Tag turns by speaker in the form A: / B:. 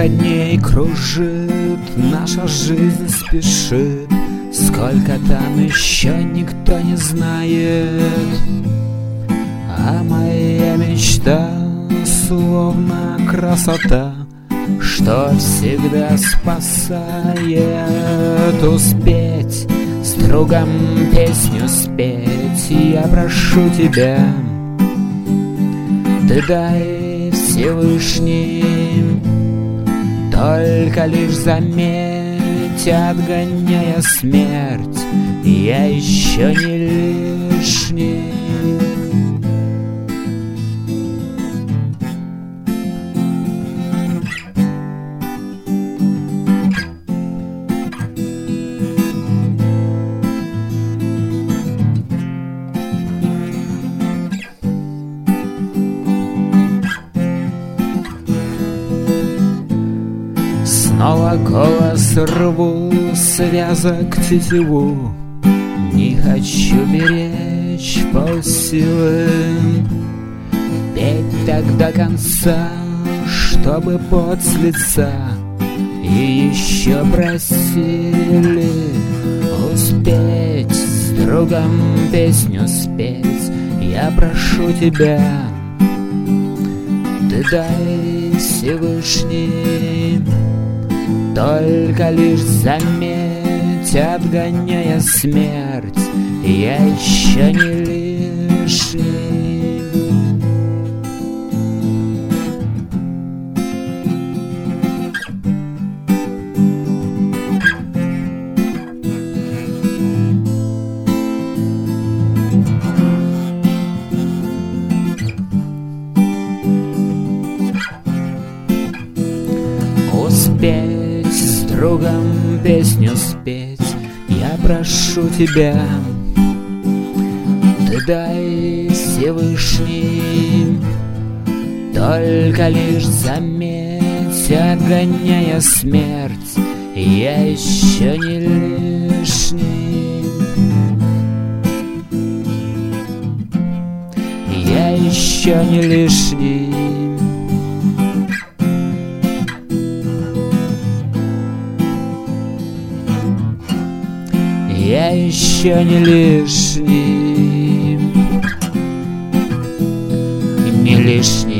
A: Сколько дней кружит, наша жизнь спешит, сколько там еще никто не знает. А моя мечта словно красота, что всегда спасает. Успеть с другом песню спеть, я прошу тебя, ты дай Всевышний, только лишь заметь, отгоняя смерть, я еще не лишний. Снова голос рву, связок тетиву, не хочу беречь полсилы. Петь так до конца, чтобы пот с лица и еще просили. Успеть с другом песню спеть, я прошу тебя, ты дай Всевышний, только лишь заметь, отгоняя смерть, я еще не лишний. Успеть с другом песню спеть, я прошу тебя, ты дай Всевышний, только лишь заметь, отгоняя смерть, я еще не лишний. Я еще не лишний. Я еще не лишний, не лишний.